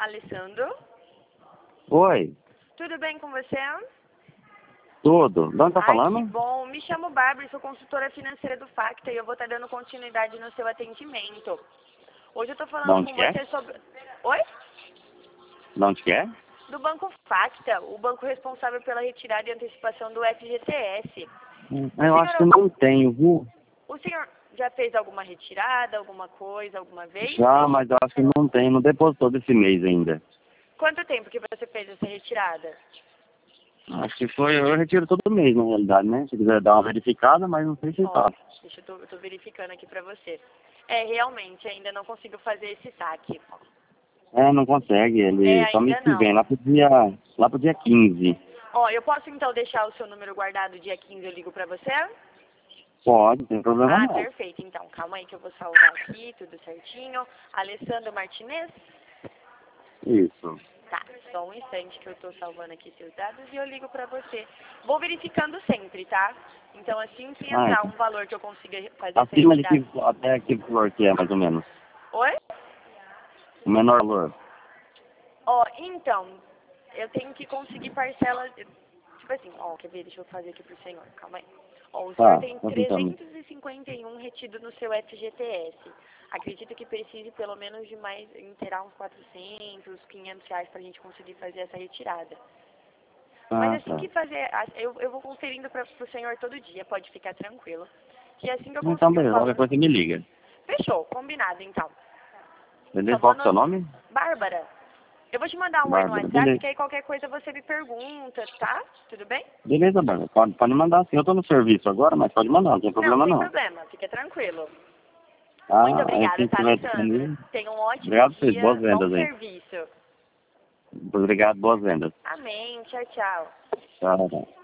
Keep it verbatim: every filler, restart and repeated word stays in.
Alessandro? Oi, Tudo bem com você? tudo. De onde tá Ai, falando? que bom. Me chamo Bárbara, sou consultora financeira do Facta e eu vou estar dando continuidade no seu atendimento. Hoje eu estou De falando onde com que é? você sobre... Oi? De onde que é? Do Banco Facta, o banco responsável pela retirada e antecipação do F G T S. Hum, O Eu acho que eu senhor, não tenho, viu? o senhor já fez alguma retirada, alguma coisa, alguma vez? Já, mas eu acho que não tenho. Não depositou desse mês ainda. Quanto tempo que você fez essa retirada? Acho que foi... Eu retiro todo mês, na realidade, né? Se quiser dar uma verificada, mas não sei se Ó, tá. deixa eu tô, eu tô verificando aqui pra você. É, realmente, ainda não consigo fazer esse saque. É, não consegue. É, Ele só mês ainda que vem, não. lá pro dia... Lá pro dia quinze. Ó, eu posso então deixar o seu número guardado dia quinze, eu ligo pra você? Pode, não tem problema Ah, não. perfeito, então. Calma aí que eu vou salvar aqui, tudo certinho. Alessandro Martinez? Isso. Tá, só um instante que eu tô salvando aqui seus dados e eu ligo pra você. Vou verificando sempre, tá? Então assim que Ah, entrar um então. valor que eu consiga fazer essa Acima de retirada. que... Até que valor que é, mais ou menos? Oi? O menor valor. Ó, então, eu tenho que conseguir parcela, tipo assim, ó, quer ver, deixa eu fazer aqui pro senhor, calma aí. Ó, o senhor Tá, tem tô tentando. trezentos e cinquenta e um retido no seu F G T S. Acredito que precise pelo menos de mais, inteirar uns quatrocentos, quinhentos reais pra gente conseguir fazer essa retirada. Mas Ah, assim tá. que fazer, eu, eu vou conferindo pra, pro senhor todo dia, pode ficar tranquilo. Que assim que eu Então, conseguir um beleza. Qualquer valor... coisa você me liga. Fechou, combinado então. Só Beleza? vou Qual que é o seu no... nome? Bárbara. Eu vou te mandar um oi no Bárbara. WhatsApp, Beleza. que aí qualquer coisa você me pergunta, tá? Tudo bem? Beleza, Bárbara. Pode, pode mandar sim. Eu tô no serviço agora, mas pode mandar, não tem Não, problema sem não. problema, fica tranquilo. Muito Ah, aí obrigada, quem tá, estiver Alessandro? disponível. Tenha um ótimo Obrigado, vocês. Boas dia, bom vendas aí. serviço. Obrigado, boas vendas. Amém, tchau, tchau. Tchau, tchau.